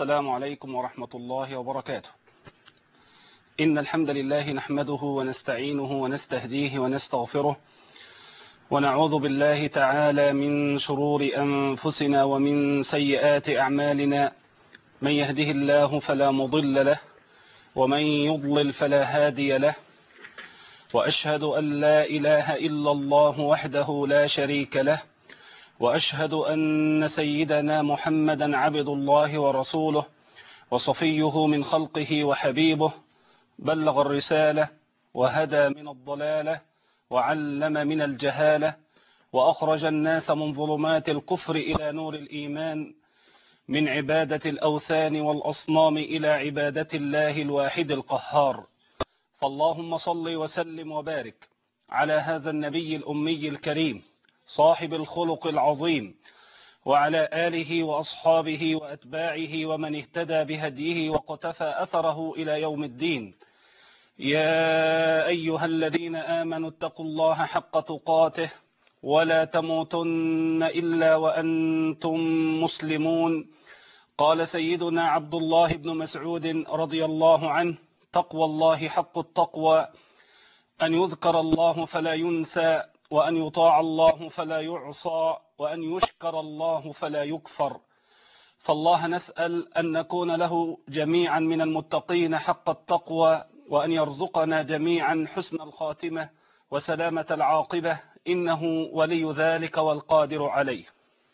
السلام عليكم ورحمة الله وبركاته. إن الحمد لله نحمده ونستعينه ونستهديه ونستغفره، ونعوذ بالله تعالى من شرور أنفسنا ومن سيئات أعمالنا. من يهده الله فلا مضل له، ومن يضلل فلا هادي له، وأشهد أن لا إله إلا الله وحده لا شريك له، وأشهد أن سيدنا محمدا عبد الله ورسوله وصفيه من خلقه وحبيبه، بلغ الرسالة وهدى من الضلالة وعلم من الجهالة، وأخرج الناس من ظلمات الكفر إلى نور الإيمان، من عبادة الأوثان والأصنام إلى عبادة الله الواحد القهار. فاللهم صل وسلم وبارك على هذا النبي الأمي الكريم صاحب الخلق العظيم، وعلى آله وأصحابه وأتباعه ومن اهتدى بهديه وقتفى أثره إلى يوم الدين. يا أيها الذين آمنوا اتقوا الله حق تقاته ولا تموتن إلا وأنتم مسلمون. قال سيدنا عبد الله بن مسعود رضي الله عنه: تقوى الله حق التقوى، أن يذكر الله فلا ينسى، وأن يطاع الله فلا يعصى، وأن يشكر الله فلا يكفر. فالله نسأل أن نكون له جميعا من المتقين حق التقوى، وأن يرزقنا جميعا حسن الخاتمة وسلامة العاقبة، إنه ولي ذلك والقادر عليه.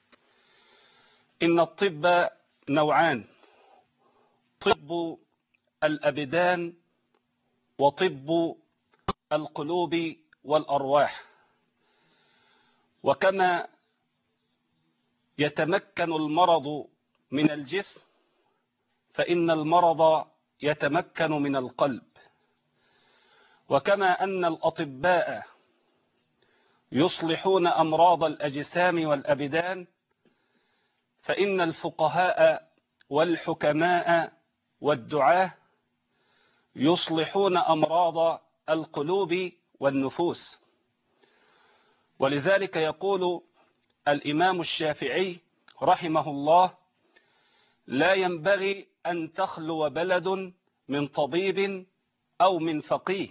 إن الطب نوعان: طب الأبدان وطب القلوب والأرواح. وكما يتمكن المرض من الجسم، فإن المرض يتمكن من القلب. وكما أن الأطباء يصلحون أمراض الأجسام والأبدان، فإن الفقهاء والحكماء والدعاة يصلحون أمراض القلوب والنفوس. ولذلك يقول الإمام الشافعي رحمه الله: لا ينبغي أن تخلو بلد من طبيب أو من فقيه،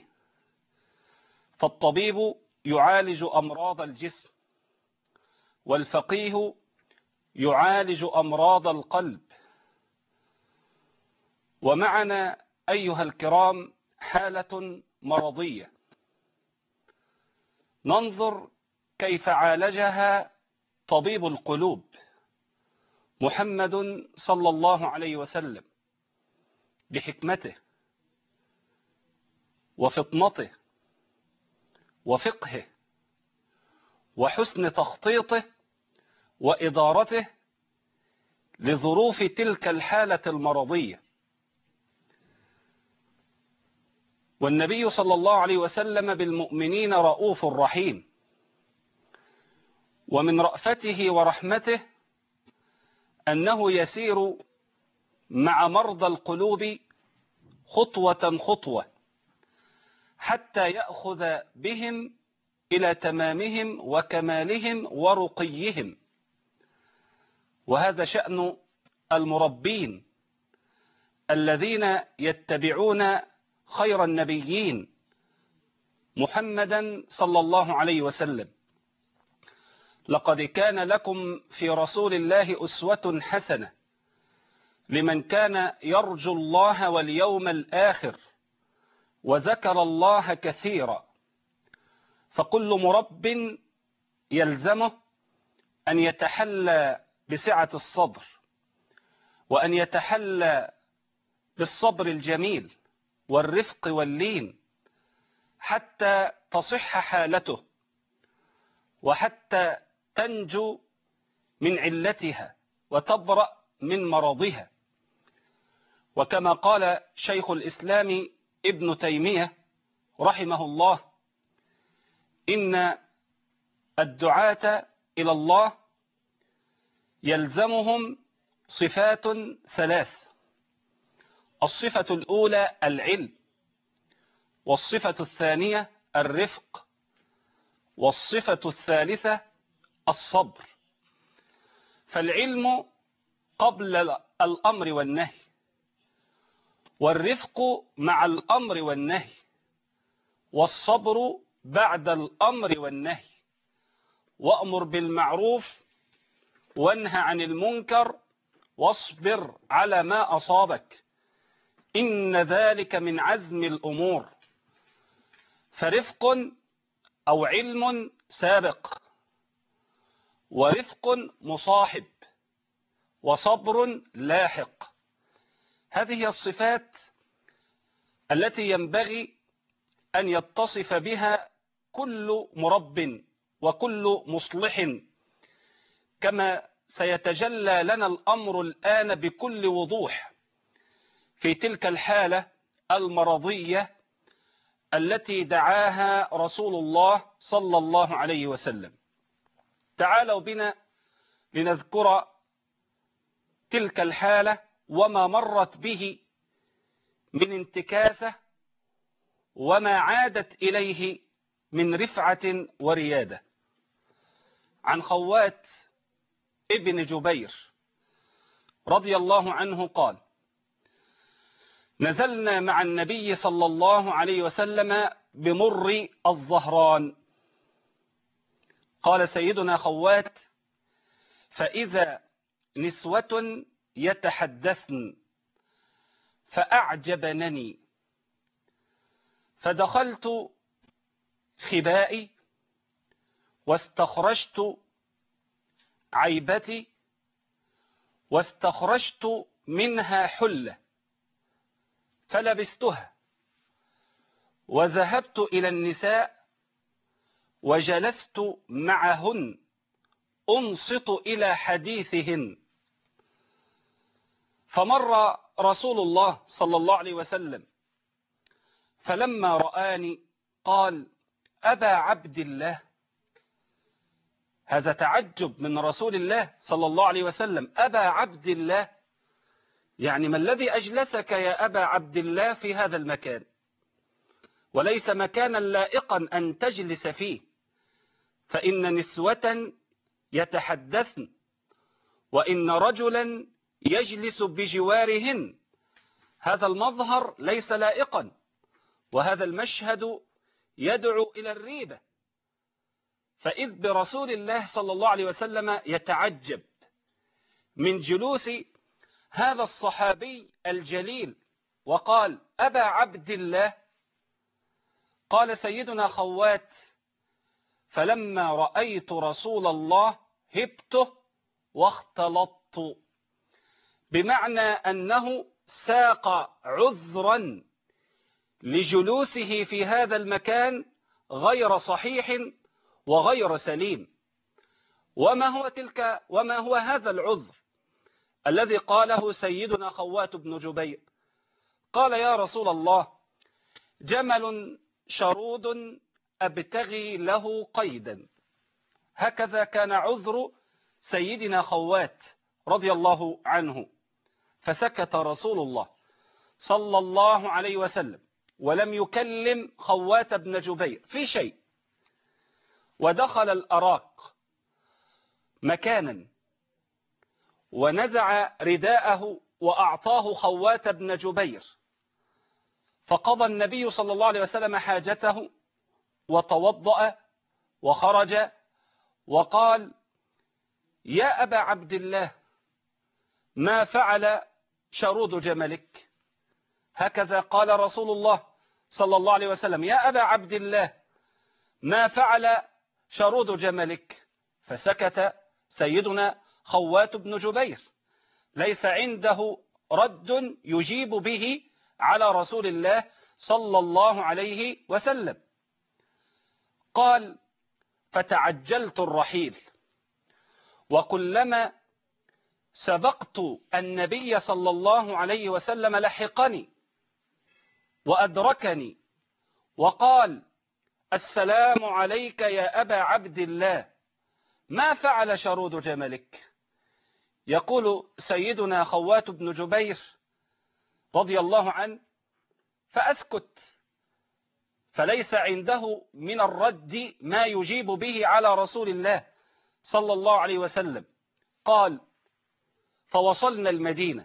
فالطبيب يعالج أمراض الجسم، والفقيه يعالج أمراض القلب. ومعنا أيها الكرام حالة مرضية، ننظر كيف عالجها طبيب القلوب محمد صلى الله عليه وسلم بحكمته وفطنته وفقهه وحسن تخطيطه وإدارته لظروف تلك الحالة المرضية. والنبي صلى الله عليه وسلم بالمؤمنين رؤوف رحيم، ومن رأفته ورحمته أنه يسير مع مرضى القلوب خطوة خطوة حتى يأخذ بهم إلى تمامهم وكمالهم ورقيهم. وهذا شأن المربين الذين يتبعون خير النبيين محمدا صلى الله عليه وسلم. لقد كان لكم في رسول الله أسوة حسنة لمن كان يرجو الله واليوم الآخر وذكر الله كثيرا. فكل مرب يلزمه أن يتحلى بسعة الصدر، وأن يتحلى بالصبر الجميل والرفق واللين، حتى تصح حالته وحتى تنجو من علتها وتبرأ من مرضها. وكما قال شيخ الإسلام ابن تيمية رحمه الله: إن الدعاة إلى الله يلزمهم صفات ثلاث: الصفة الأولى العلم، والصفة الثانية الرفق، والصفة الثالثة الصبر. فالعلم قبل الأمر والنهي، والرفق مع الأمر والنهي، والصبر بعد الأمر والنهي، وأمر بالمعروف وانهى عن المنكر، واصبر على ما أصابك، إن ذلك من عزم الأمور. فرفق أو علم سابق، ورفق مصاحب، وصبر لاحق. هذه الصفات التي ينبغي أن يتصف بها كل مرب وكل مصلح، كما سيتجلى لنا الأمر الآن بكل وضوح في تلك الحالة المرضية التي دعاها رسول الله صلى الله عليه وسلم. تعالوا بنا لنذكر تلك الحالة وما مرت به من انتكاسة، وما عادت إليه من رفعة وريادة. عن خوات ابن جبير رضي الله عنه قال: نزلنا مع النبي صلى الله عليه وسلم بمر الظهران. قال سيدنا خوات: فإذا نسوة يتحدثن فأعجبنني، فدخلت خبائي واستخرجت عيبتي، واستخرجت منها حلة فلبستها، وذهبت إلى النساء وجلست معهن أنصت إلى حديثهن. فمر رسول الله صلى الله عليه وسلم فلما رآني قال: أبا عبد الله. هذا تعجب من رسول الله صلى الله عليه وسلم، أبا عبد الله، يعني ما الذي أجلسك يا أبا عبد الله في هذا المكان؟ وليس مكانا لائقا أن تجلس فيه، فإن نسوة يتحدثن، وإن رجلا يجلس بجوارهن. هذا المظهر ليس لائقا، وهذا المشهد يدعو إلى الريبة. فإذ برسول الله صلى الله عليه وسلم يتعجب من جلوس هذا الصحابي الجليل، وقال: أبا عبد الله. قال سيدنا خوات: فلما رأيت رسول الله هبته واختلطت، بمعنى أنه ساق عذرا لجلوسه في هذا المكان غير صحيح وغير سليم. وما هو هذا العذر الذي قاله سيدنا خوات بن جبير؟ قال: يا رسول الله، جمل شرود أبتغي له قيدا. هكذا كان عذر سيدنا خوات رضي الله عنه. فسكت رسول الله صلى الله عليه وسلم ولم يكلم خوات بن جبير في شيء، ودخل الأراك مكانا ونزع رداءه وأعطاه خوات بن جبير، فقضى النبي صلى الله عليه وسلم حاجته وتوضأ وخرج، وقال: يا أبا عبد الله، ما فعل شرود جملك؟ هكذا قال رسول الله صلى الله عليه وسلم: يا أبا عبد الله، ما فعل شرود جملك؟ فسكت سيدنا خوات بن جبير، ليس عنده رد يجيب به على رسول الله صلى الله عليه وسلم. قال: فتعجلت الرحيل، وكلما سبقت النبي صلى الله عليه وسلم لحقني وأدركني وقال: السلام عليك يا أبا عبد الله، ما فعل شرود جملك؟ يقول سيدنا خوات بن جبير رضي الله عنه: فأسكت، فليس عنده من الرد ما يجيب به على رسول الله صلى الله عليه وسلم. قال: فوصلنا المدينة،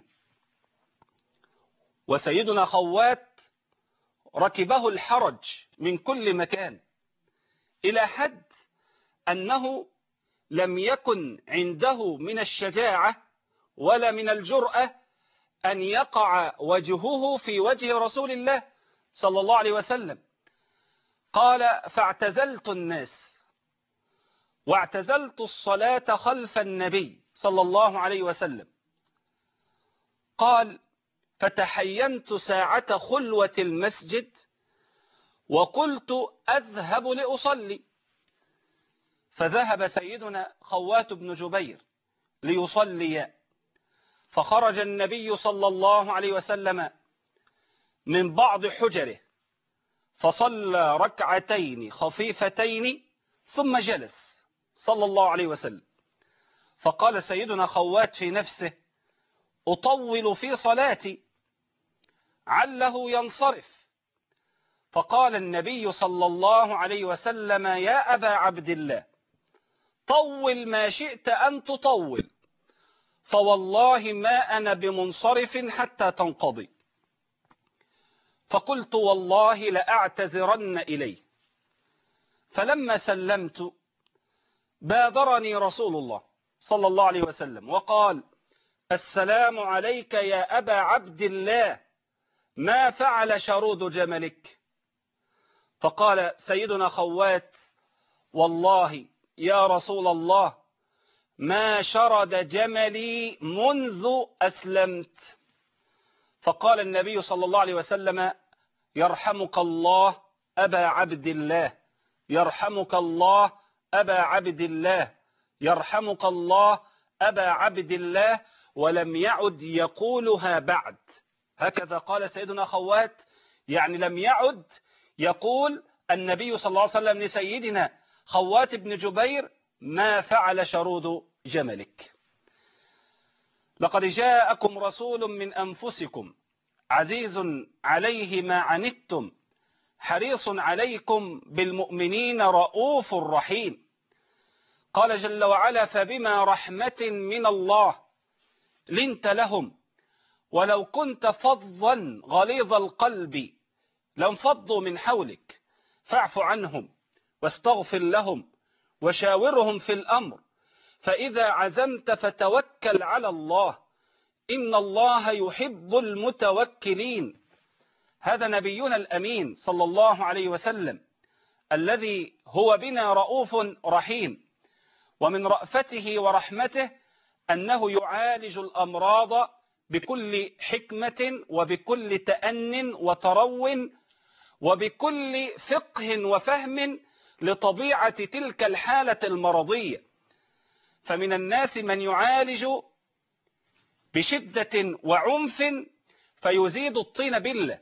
وسيدنا خوات ركبه الحرج من كل مكان، إلى حد أنه لم يكن عنده من الشجاعة ولا من الجرأة أن يقع وجهه في وجه رسول الله صلى الله عليه وسلم. قال: فاعتزلت الناس واعتزلت الصلاة خلف النبي صلى الله عليه وسلم. قال: فتحينت ساعة خلوة المسجد وقلت أذهب لأصلي، فذهب سيدنا خوات بن جبير ليصلي، فخرج النبي صلى الله عليه وسلم من بعض حجره فصلى ركعتين خفيفتين ثم جلس صلى الله عليه وسلم. فقال سيدنا خوات في نفسه: أطول في صلاتي عله ينصرف. فقال النبي صلى الله عليه وسلم: يا أبا عبد الله، طول ما شئت أن تطول، فوالله ما أنا بمنصرف حتى تنقضي. فقلت: والله لأعتذرن إليه. فلما سلمت بادرني رسول الله صلى الله عليه وسلم وقال: السلام عليك يا أبا عبد الله، ما فعل شرود جملك؟ فقال سيدنا خوات: والله يا رسول الله ما شرد جملي منذ أسلمت. فقال النبي صلى الله عليه وسلم: يرحمك الله أبا عبد الله، يرحمك الله أبا عبد الله، يرحمك الله أبا عبد الله، ولم يعد يقولها بعد. هكذا قال سيدنا خوات، يعني لم يعد يقول النبي صلى الله عليه وسلم لسيدنا خوات بن جبير: ما فعل شرود جملك. لقد جاءكم رسول من أنفسكم عزيز عليه ما عنتم حريص عليكم بالمؤمنين رؤوف رحيم. قال جل وعلا: فبما رحمة من الله لنت لهم ولو كنت فظا غليظ القلب لانفضوا من حولك فاعف عنهم واستغفر لهم وشاورهم في الأمر فإذا عزمت فتوكل على الله إن الله يحب المتوكلين. هذا نبينا الأمين صلى الله عليه وسلم الذي هو بنا رؤوف رحيم، ومن رأفته ورحمته أنه يعالج الأمراض بكل حكمة وبكل تأن وترو وبكل فقه وفهم لطبيعة تلك الحالة المرضية. فمن الناس من يعالج بشدة وعنف فيزيد الطين بلة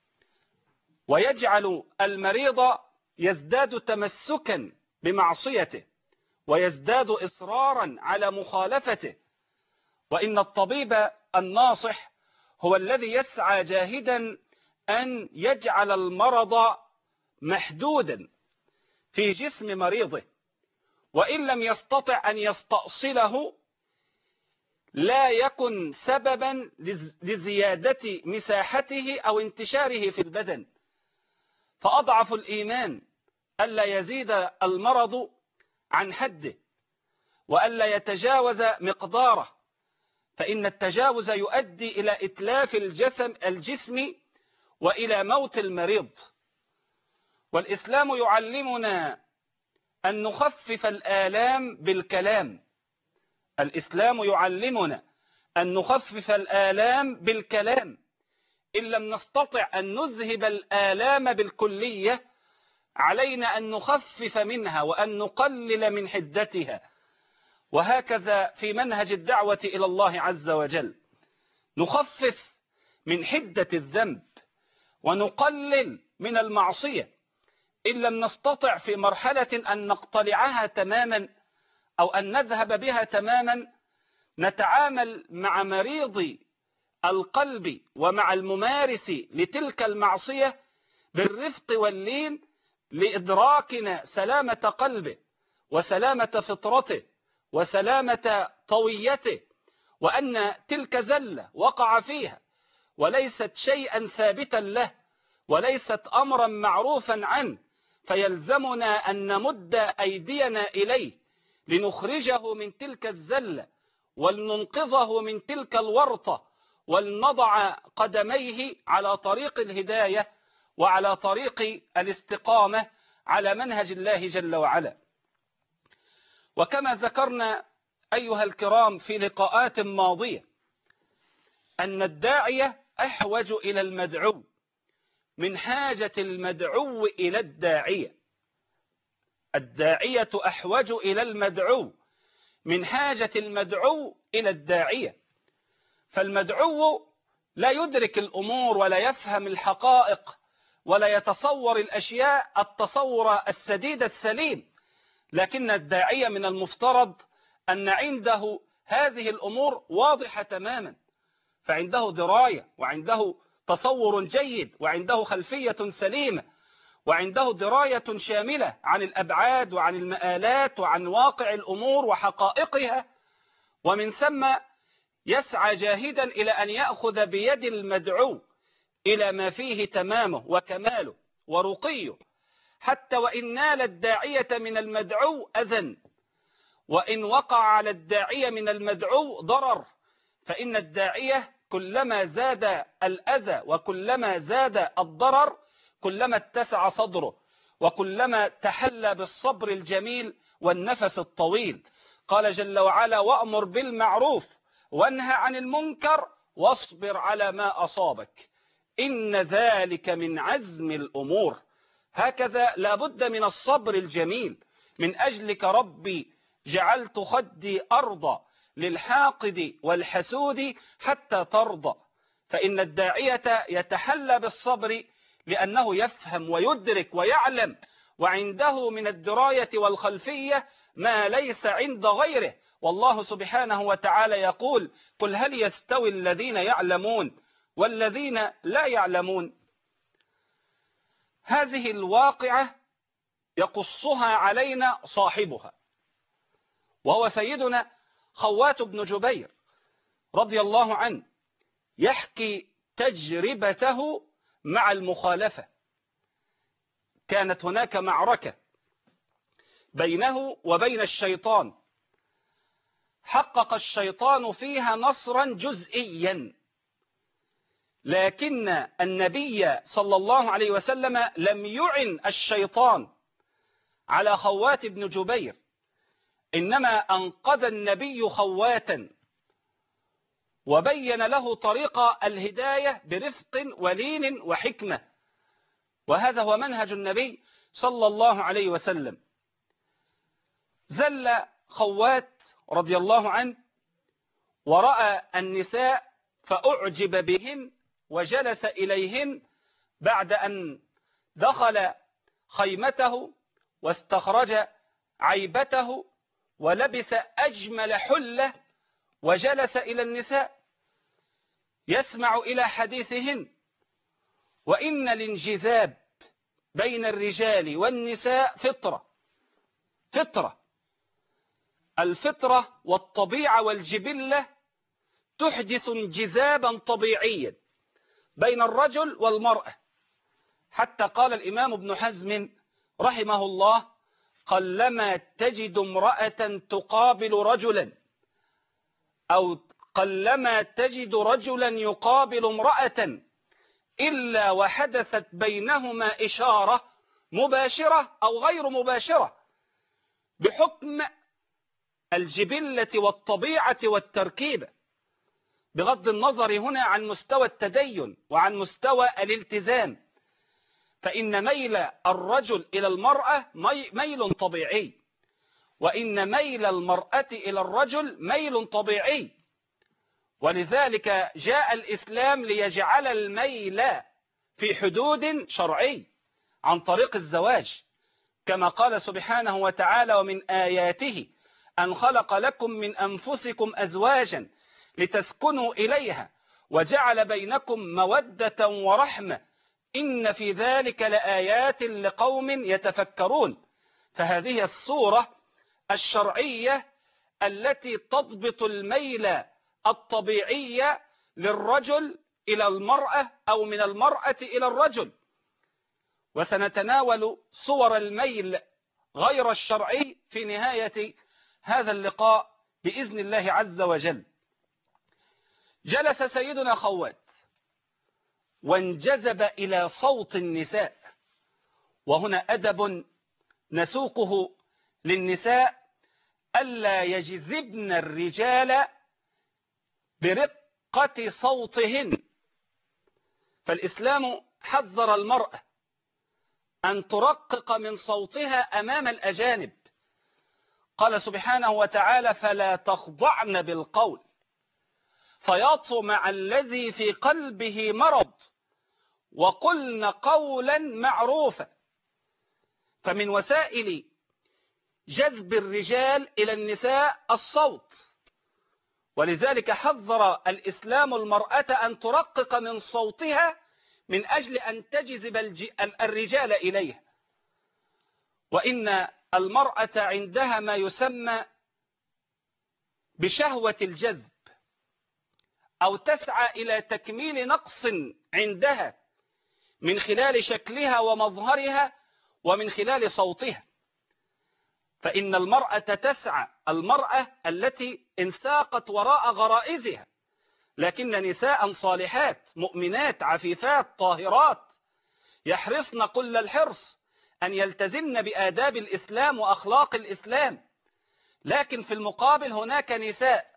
ويجعل المريض يزداد تمسكا بمعصيته ويزداد إصرارا على مخالفته. وإن الطبيب الناصح هو الذي يسعى جاهدا أن يجعل المرض محدودا في جسم مريضه، وإن لم يستطع أن يستأصله لا يكن سببا لزيادة مساحته أو انتشاره في البدن. فأضعف الإيمان ألا يزيد المرض عن حده وألا يتجاوز مقداره، فإن التجاوز يؤدي إلى إتلاف الجسم وإلى موت المريض. والإسلام يعلمنا أن نخفف الآلام بالكلام. الإسلام يعلمنا أن نخفف الآلام بالكلام. إن لم نستطع أن نذهب الآلام بالكلية علينا أن نخفف منها وأن نقلل من حدتها. وهكذا في منهج الدعوة إلى الله عز وجل نخفف من حدة الذنب ونقلل من المعصية. إن لم نستطع في مرحلة أن نقتلعها تماما أو أن نذهب بها تماما نتعامل مع مريض القلب ومع الممارس لتلك المعصية بالرفق واللين لإدراكنا سلامة قلبه وسلامة فطرته وسلامة طويته وأن تلك زلة وقع فيها وليست شيئا ثابتا له وليست أمرا معروفا عنه، فيلزمنا أن نمد أيدينا إليه لنخرجه من تلك الزلة ولننقذه من تلك الورطة، ولنضع قدميه على طريق الهداية وعلى طريق الاستقامة على منهج الله جل وعلا. وكما ذكرنا أيها الكرام في لقاءات ماضية أن الداعية أحوج إلى المدعو من حاجة المدعو إلى الداعية. الداعية أحوج إلى المدعو من حاجة المدعو إلى الداعية. فالمدعو لا يدرك الأمور ولا يفهم الحقائق ولا يتصور الأشياء التصور السديد السليم، لكن الداعية من المفترض أن عنده هذه الأمور واضحة تماما، فعنده دراية وعنده تصور جيد وعنده خلفية سليمة وعنده دراية شاملة عن الأبعاد وعن المآلات وعن واقع الأمور وحقائقها، ومن ثم يسعى جاهدا إلى أن يأخذ بيد المدعو إلى ما فيه تمامه وكماله ورقيه، حتى وإن نال الداعية من المدعو أذى، وإن وقع على الداعية من المدعو ضرر، فإن الداعية كلما زاد الأذى وكلما زاد الضرر كلما اتسع صدره وكلما تحلى بالصبر الجميل والنفس الطويل. قال جل وعلا: وأمر بالمعروف وانهى عن المنكر واصبر على ما أصابك إن ذلك من عزم الأمور. هكذا لابد من الصبر الجميل. من أجلك ربي جعلت خدي أرضى للحاقد والحسود حتى ترضى. فإن الداعية يتحلى بالصبر لأنه يفهم ويدرك ويعلم، وعنده من الدراية والخلفية ما ليس عند غيره. والله سبحانه وتعالى يقول: قل هل يستوي الذين يعلمون والذين لا يعلمون. هذه الواقعة يقصها علينا صاحبها، وهو سيدنا خوات بن جبير رضي الله عنه، يحكي تجربته مع المخالفة. كانت هناك معركة بينه وبين الشيطان، حقق الشيطان فيها نصرا جزئيا، لكن النبي صلى الله عليه وسلم لم يعن الشيطان على خوات بن جبير، إنما أنقذ النبي خواتا وبين له طريق الهداية برفق ولين وحكمة، وهذا هو منهج النبي صلى الله عليه وسلم. زل خوات رضي الله عنه ورأى النساء فأعجب بهن وجلس إليهن بعد أن دخل خيمته واستخرج عيبته ولبس أجمل حلة وجلس إلى النساء يسمع إلى حديثهن. وإن الانجذاب بين الرجال والنساء فطرة. الفطرة والطبيعة والجبلة تحدث انجذابا طبيعيا بين الرجل والمرأة، حتى قال الإمام ابن حزم رحمه الله: قلما تجد امرأة تقابل رجلا، أو قلما تجد رجلا يقابل امرأة إلا وحدثت بينهما إشارة مباشرة أو غير مباشرة بحكم الجبلة والطبيعة والتركيبة، بغض النظر هنا عن مستوى التدين وعن مستوى الالتزام. فإن ميل الرجل إلى المرأة ميل طبيعي، وإن ميل المرأة إلى الرجل ميل طبيعي، ولذلك جاء الإسلام ليجعل الميل في حدود شرعي عن طريق الزواج، كما قال سبحانه وتعالى: ومن آياته أن خلق لكم من أنفسكم أزواجا لتسكنوا إليها وجعل بينكم مودة ورحمة إن في ذلك لآيات لقوم يتفكرون. فهذه الصورة الشرعية التي تضبط الميل الطبيعية للرجل إلى المرأة أو من المرأة إلى الرجل. وسنتناول صور الميل غير الشرعي في نهاية هذا اللقاء بإذن الله عز وجل. جلس سيدنا خوات وانجذب إلى صوت النساء، وهنا أدب نسوقه للنساء ألا يجذبن الرجال برقة صوتهن، فالإسلام حذر المرأة أن ترقق من صوتها أمام الأجانب. قال سبحانه وتعالى: فلا تخضعن بالقول فيطمع الذي في قلبه مرض وقلن قولا معروفا. فمن وسائل جذب الرجال إلى النساء الصوت، ولذلك حذر الإسلام المرأة أن ترقق من صوتها من أجل أن تجذب الرجال إليها. وإن المرأة عندها ما يسمى بشهوة الجذب، أو تسعى إلى تكميل نقص عندها من خلال شكلها ومظهرها ومن خلال صوتها. فإن المرأة تسعى، المرأة التي انساقت وراء غرائزها، لكن نساء صالحات مؤمنات عفيفات طاهرات يحرصن كل الحرص أن يلتزمن بآداب الإسلام وأخلاق الإسلام. لكن في المقابل هناك نساء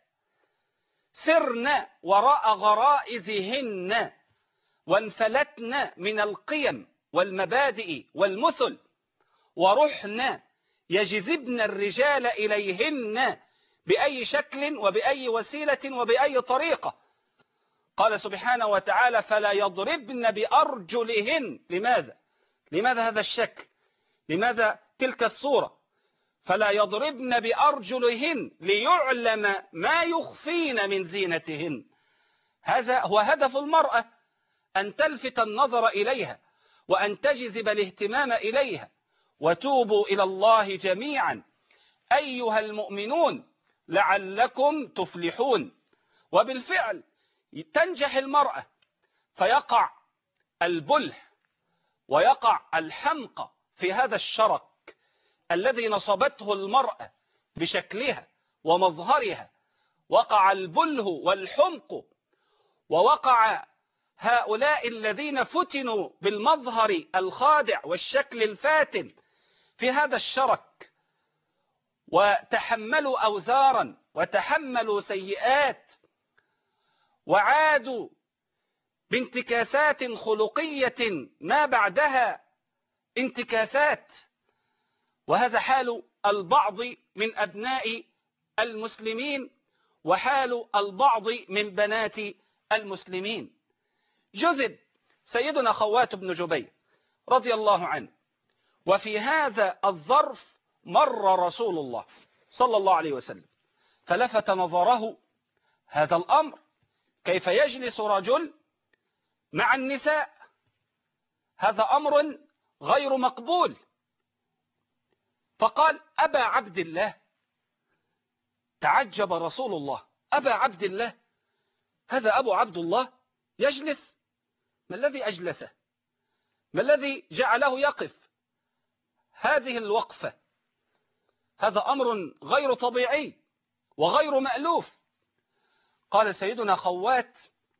سرن وراء غرائزهن وانفلتن من القيم والمبادئ والمثل، ورحن يجذبن الرجال إليهن بأي شكل وبأي وسيلة وبأي طريقة. قال سبحانه وتعالى: فلا يضربن بأرجلهن. لماذا هذا الشكل؟ لماذا تلك الصورة؟ فلا يضربن بأرجلهن ليعلم ما يخفين من زينتهن. هذا هو هدف المرأة، أن تلفت النظر إليها وأن تجذب الاهتمام إليها. وتوبوا إلى الله جميعا أيها المؤمنون لعلكم تفلحون. وبالفعل تنجح المرأة، فيقع البله ويقع الحمقى في هذا الشرك الذي نصبته المرأة بشكلها ومظهرها. وقع البله والحمق، ووقع هؤلاء الذين فتنوا بالمظهر الخادع والشكل الفاتن في هذا الشرك، وتحملوا أوزارا وتحملوا سيئات، وعادوا بانتكاسات خلقية ما بعدها انتكاسات. وهذا حال البعض من أبناء المسلمين وحال البعض من بنات المسلمين. جذب سيدنا خوات بن جبير رضي الله عنه، وفي هذا الظرف مر رسول الله صلى الله عليه وسلم فلفت نظره هذا الأمر، كيف يجلس رجل مع النساء؟ هذا أمر غير مقبول. فقال: أبا عبد الله. تعجب رسول الله: أبا عبد الله؟ هذا أبو عبد الله يجلس؟ ما الذي أجلسه؟ ما الذي جعله يقف هذه الوقفة؟ هذا أمر غير طبيعي وغير مألوف. قال سيدنا خوات: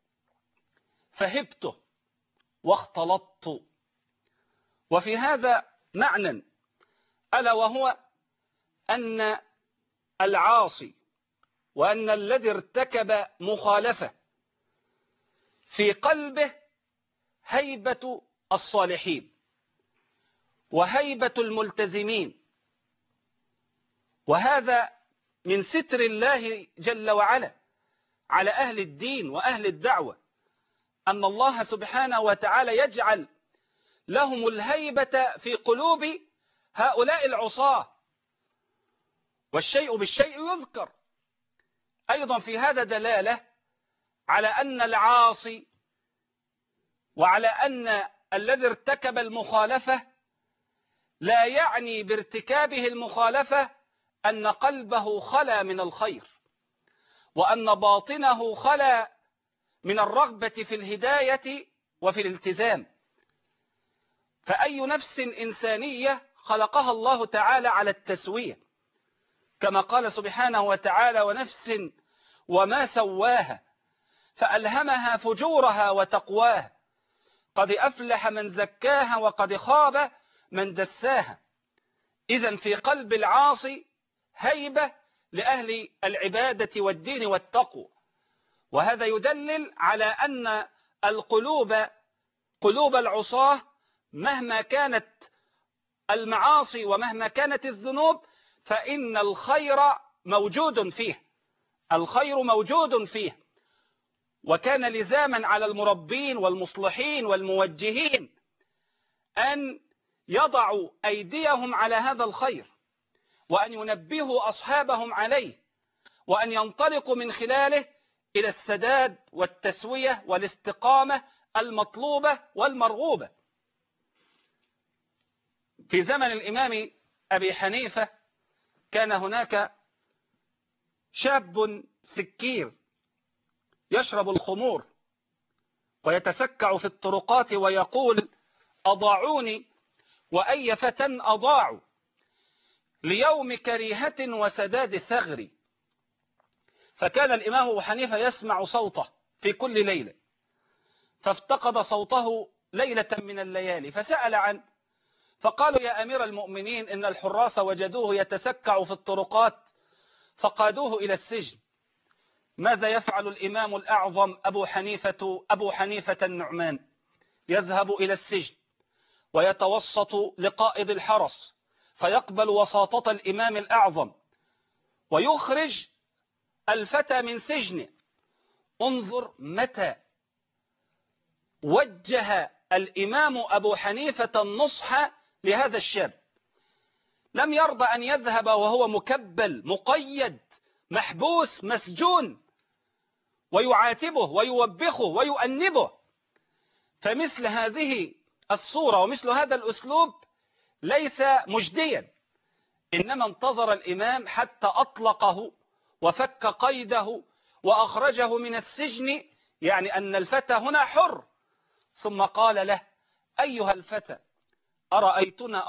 فهبت واختلطت. وفي هذا معنى، ألا وهو أن العاصي وأن الذي ارتكب مخالفة في قلبه هيبة الصالحين وهيبة الملتزمين. وهذا من ستر الله جل وعلا على أهل الدين وأهل الدعوة، أن الله سبحانه وتعالى يجعل لهم الهيبة في قلوب هؤلاء العصاة. والشيء بالشيء يذكر. أيضا في هذا دلالة على أن العاصي وعلى أن الذي ارتكب المخالفة لا يعني بارتكابه المخالفة أن قلبه خلا من الخير، وأن باطنه خلا من الرغبة في الهداية وفي الالتزام. فأي نفس إنسانية خلقها الله تعالى على التسوية، كما قال سبحانه وتعالى: ونفس وما سواها فألهمها فجورها وتقواها قد أفلح من زكاها وقد خاب من دساها. إذن في قلب العاصي هيبة لأهل العبادة والدين والتقوى، وهذا يدلل على أن قلوب العصاة مهما كانت المعاصي ومهما كانت الذنوب فإن الخير موجود فيه، الخير موجود فيه. وكان لزاما على المربين والمصلحين والموجهين أن يضعوا أيديهم على هذا الخير، وأن ينبهوا أصحابهم عليه، وأن ينطلقوا من خلاله إلى السداد والتسوية والاستقامة المطلوبة والمرغوبة. في زمن الإمام أبي حنيفة كان هناك شاب سكير يشرب الخمور ويتسكع في الطرقات ويقول: أضاعوني وأي فتى أضاعوا ليوم كريهة وسداد ثغري. فكان الإمام أبو حنيفة يسمع صوته في كل ليلة، فافتقد صوته ليلة من الليالي فسأل عنه، فقالوا: يا أمير المؤمنين إن الحراس وجدوه يتسكع في الطرقات فقادوه إلى السجن. ماذا يفعل الإمام الأعظم أبو حنيفة النعمان؟ يذهب إلى السجن ويتوسط لقائد الحرس فيقبل وساطة الإمام الأعظم ويخرج الفتى من سجنه. انظر متى وجه الإمام أبو حنيفة النصح لهذا الشاب. لم يرضى أن يذهب وهو مكبل مقيد محبوس مسجون ويعاتبه ويوبخه ويؤنبه. فمثل هذه الصورة ومثل هذا الأسلوب ليس مجديا، إنما انتظر الإمام حتى أطلقه وفك قيده وأخرجه من السجن، يعني أن الفتى هنا حر. ثم قال له: أيها الفتى، أرأيتنا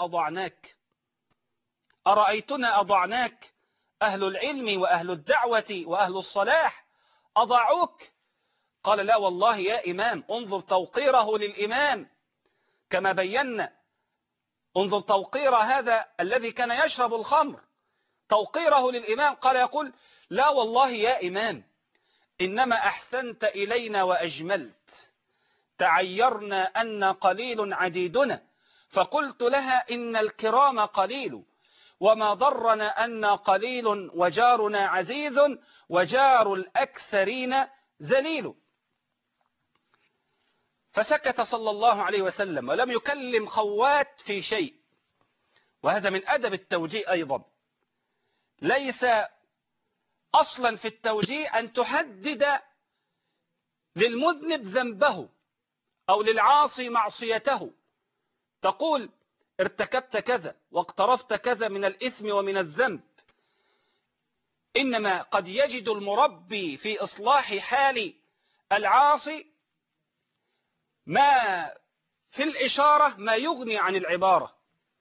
أضعناك أهل العلم وأهل الدعوة وأهل الصلاح أضاعوك؟ قال: لا والله يا إمام. انظر توقيره للإمام كما بينا، انظر توقير هذا الذي كان يشرب الخمر، توقيره للإمام. قال يقول: لا والله يا إمام، إنما أحسنت إلينا وأجملت، تعيرنا أن قليل عديدنا فقلت لها إن الكرام قليل، وما ضرنا أن قليل وجارنا عزيز وجار الأكثرين ذليل. فسكت صلى الله عليه وسلم ولم يكلم خوات في شيء. وهذا من أدب التوجيه أيضا. ليس أصلا في التوجيه أن تحدد للمذنب ذنبه أو للعاصي معصيته، تقول: ارتكبت كذا واقترفت كذا من الإثم ومن الذنب. إنما قد يجد المربي في إصلاح حال العاصي ما في الإشارة ما يغني عن العبارة،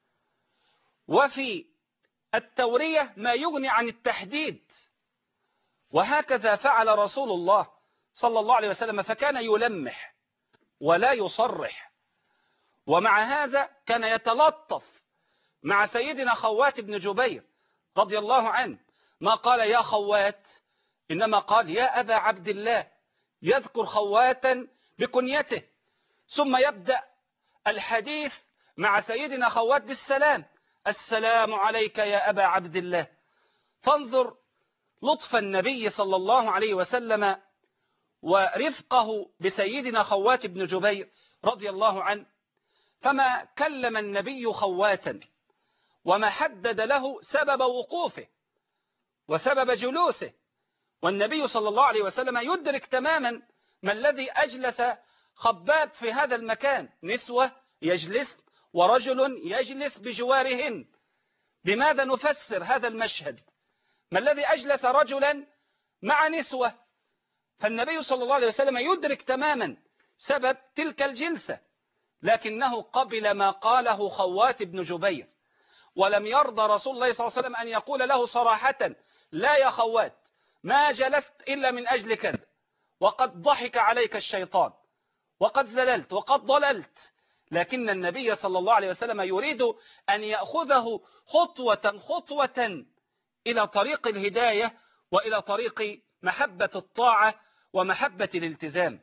وفي التورية ما يغني عن التحديد. وهكذا فعل رسول الله صلى الله عليه وسلم، فكان يلمح ولا يصرح. ومع هذا كان يتلطف مع سيدنا خوات بن جبير رضي الله عنه، ما قال يا خوات، إنما قال يا أبا عبد الله، يذكر خواتا بكنيته، ثم يبدأ الحديث مع سيدنا خوات بالسلام: السلام عليك يا أبا عبد الله. فانظر لطف النبي صلى الله عليه وسلم ورفقه بسيدنا خوات بن جبير رضي الله عنه، فما كلم النبي خواتا وما حدد له سبب وقوفه وسبب جلوسه. والنبي صلى الله عليه وسلم يدرك تماما ما الذي أجلس خباب في هذا المكان، نسوة يجلس ورجل يجلس بجوارهن. بماذا نفسر هذا المشهد؟ ما الذي أجلس رجلا مع نسوة. فالنبي صلى الله عليه وسلم يدرك تماما سبب تلك الجلسة، لكنه قبل ما قاله خوات بن جبير، ولم يرضى رسول الله صلى الله عليه وسلم أن يقول له صراحة: لا يا خوات، ما جلست إلا من أجل كذا، وقد ضحك عليك الشيطان، وقد زللت وقد ضللت. لكن النبي صلى الله عليه وسلم يريد أن يأخذه خطوة خطوة إلى طريق الهداية وإلى طريق محبة الطاعة ومحبة الالتزام.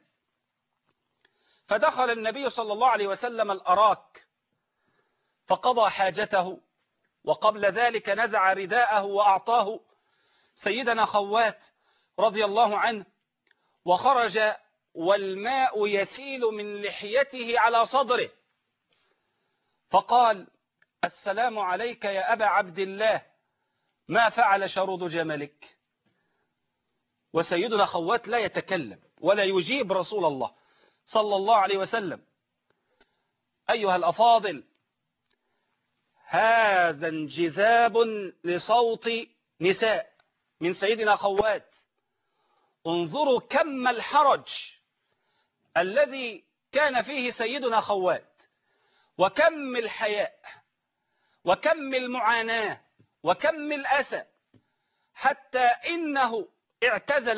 فدخل النبي صلى الله عليه وسلم الأراك فقضى حاجته، وقبل ذلك نزع رداءه وأعطاه سيدنا خوات رضي الله عنه، وخرج والماء يسيل من لحيته على صدره، فقال: السلام عليك يا أبا عبد الله، ما فعل شرود جملك؟ وسيدنا خوات لا يتكلم ولا يجيب رسول الله صلى الله عليه وسلم. أيها الأفاضل، هذا انجذاب لصوت نساء من سيدنا خوات. انظروا كم الحرج الذي كان فيه سيدنا خوات، وكم الحياء، وكم المعاناة، وكم الأسى، حتى إنه اعتزل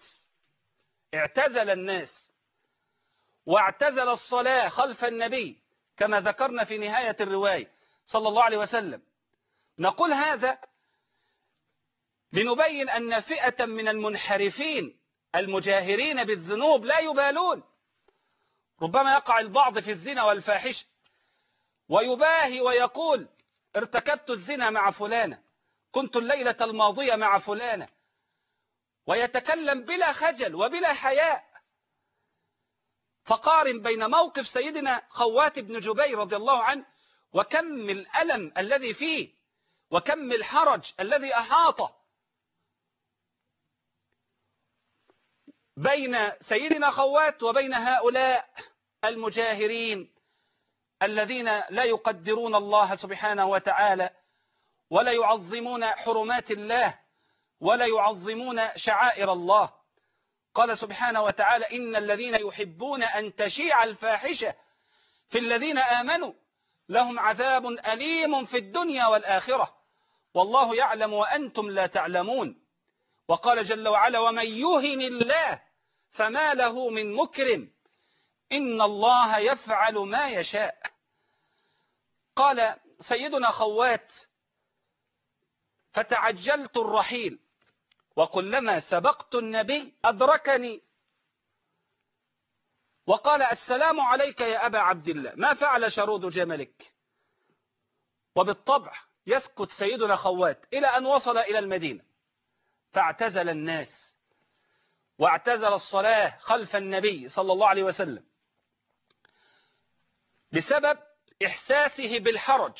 الناس واعتزل الصلاة خلف النبي كما ذكرنا في نهاية الرواية صلى الله عليه وسلم. نقول هذا لنبين أن فئة من المنحرفين المجاهرين بالذنوب لا يبالون. ربما يقع البعض في الزنا والفاحشة ويباهي ويقول: ارتكبت الزنا مع فلانة، كنت الليلة الماضية مع فلانة، ويتكلم بلا خجل وبلا حياء. فقارن بين موقف سيدنا خوات بن جبير رضي الله عنه وكم الألم الذي فيه وكم الحرج الذي أحاطه، بين سيدنا خوات وبين هؤلاء المجاهرين الذين لا يقدرون الله سبحانه وتعالى، ولا يعظمون حرمات الله، ولا يعظمون شعائر الله. قال سبحانه وتعالى: إن الذين يحبون أن تشيع الفاحشة في الذين آمنوا لهم عذاب أليم في الدنيا والآخرة والله يعلم وأنتم لا تعلمون. وقال جل وعلا: ومن يهن الله فما له من مكرم إن الله يفعل ما يشاء. قال سيدنا خوات: فتعجلت الرحيل، وكلما سبقت النبي أدركني وقال: السلام عليك يا أبا عبد الله، ما فعل شرود جملك؟ وبالطبع يسكت سيدنا خوات إلى أن وصل إلى المدينة، فاعتزل الناس واعتزل الصلاة خلف النبي صلى الله عليه وسلم بسبب إحساسه بالحرج،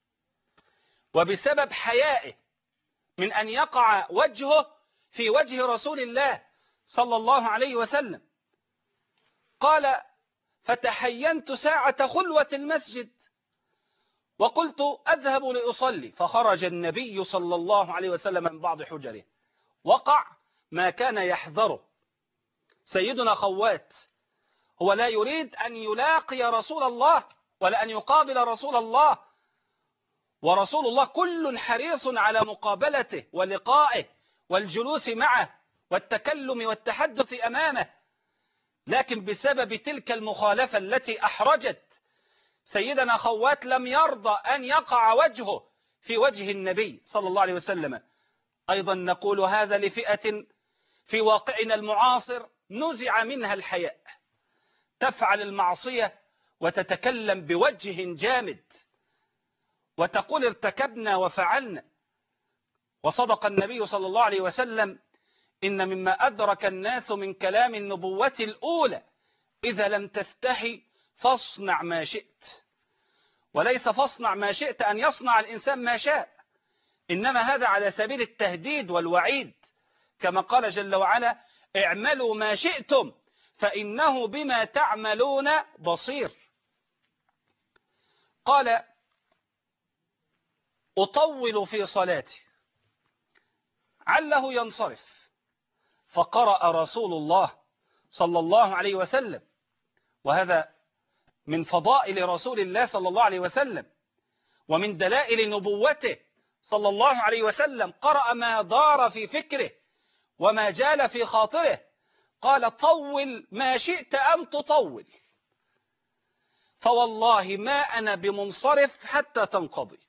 وبسبب حيائه من أن يقع وجهه في وجه رسول الله صلى الله عليه وسلم. قال: فتحينت ساعة خلوة المسجد وقلت أذهب لأصلي، فخرج النبي صلى الله عليه وسلم من بعض حجره. وقع ما كان يحذره سيدنا خوات، هو لا يريد أن يلاقي رسول الله ولا أن يقابل رسول الله، ورسول الله كل حريص على مقابلته ولقائه والجلوس معه والتكلم والتحدث أمامه، لكن بسبب تلك المخالفة التي أحرجت سيدنا خوات لم يرضى أن يقع وجهه في وجه النبي صلى الله عليه وسلم. أيضا نقول هذا لفئة في واقعنا المعاصر نزع منها الحياء، تفعل المعصية وتتكلم بوجه جامد وتقول ارتكبنا وفعلنا. وصدق النبي صلى الله عليه وسلم: إن مما أدرك الناس من كلام النبوة الأولى إذا لم تستحي فاصنع ما شئت. وليس فاصنع ما شئت أن يصنع الإنسان ما شاء، إنما هذا على سبيل التهديد والوعيد، كما قال جل وعلا: اعملوا ما شئتم فإنه بما تعملون بصير. قال: أطول في صلاتي، عله ينصرف، فقرأ رسول الله صلى الله عليه وسلم، وهذا من فضائل رسول الله صلى الله عليه وسلم ومن دلائل نبوته صلى الله عليه وسلم، قرأ ما دار في فكره وما جال في خاطره، قال: طول ما شئت أن تطول، فوالله ما أنا بمنصرف حتى تنقضي.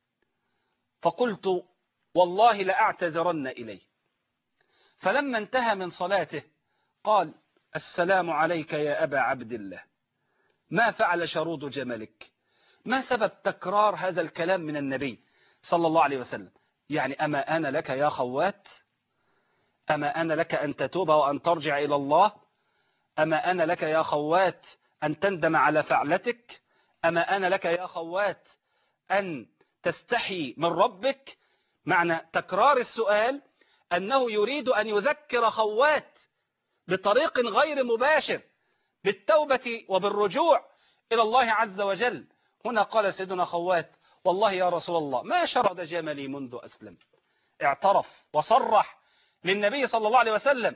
فقلت: والله لأعتذرن إليه. فلما انتهى من صلاته قال: السلام عليك يا أبا عبد الله، ما فعل شرود جملك؟ ما سبب تكرار هذا الكلام من النبي صلى الله عليه وسلم؟ يعني أما أنا لك يا خوات؟ أما أنا لك أن تتوب وأن ترجع إلى الله؟ أما أنا لك يا خوات أن تندم على فعلتك؟ أما أنا لك يا خوات أن تستحي من ربك؟ معنى تكرار السؤال أنه يريد أن يذكر خوات بطريق غير مباشر بالتوبة وبالرجوع إلى الله عز وجل. هنا قال سيدنا خوات: والله يا رسول الله ما شرد جملي منذ أسلم. اعترف وصرح للنبي صلى الله عليه وسلم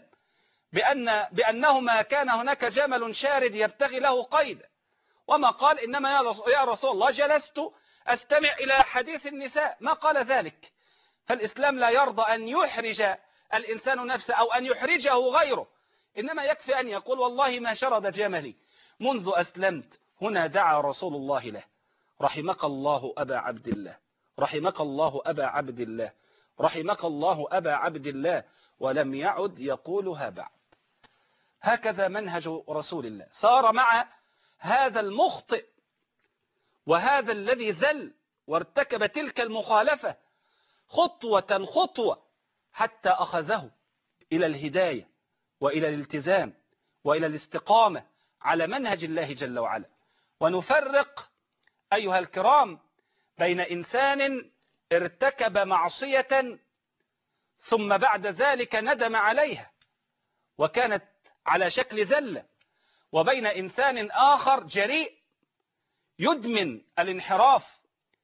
بأنه ما كان هناك جمل شارد يبتغي له قيدا، وما قال إنما يا رسول الله جلست أستمع إلى حديث النساء، ما قال ذلك. فالإسلام لا يرضى أن يحرج الإنسان نفسه أو أن يحرجه غيره، إنما يكفي أن يقول: والله ما شرد جملي منذ أسلمت. هنا دعا رسول الله له: رحمك الله أبا عبد الله، رحمك الله أبا عبد الله، رحمك الله أبا عبد الله، ولم يعد يقولها بعد. هكذا منهج رسول الله، صار مع هذا المخطئ وهذا الذي ذل وارتكب تلك المخالفة خطوة خطوة حتى أخذه إلى الهداية وإلى الالتزام وإلى الاستقامة على منهج الله جل وعلا. ونفرق أيها الكرام بين إنسان ارتكب معصية ثم بعد ذلك ندم عليها وكانت على شكل زلة، وبين إنسان آخر جريء يدمن الانحراف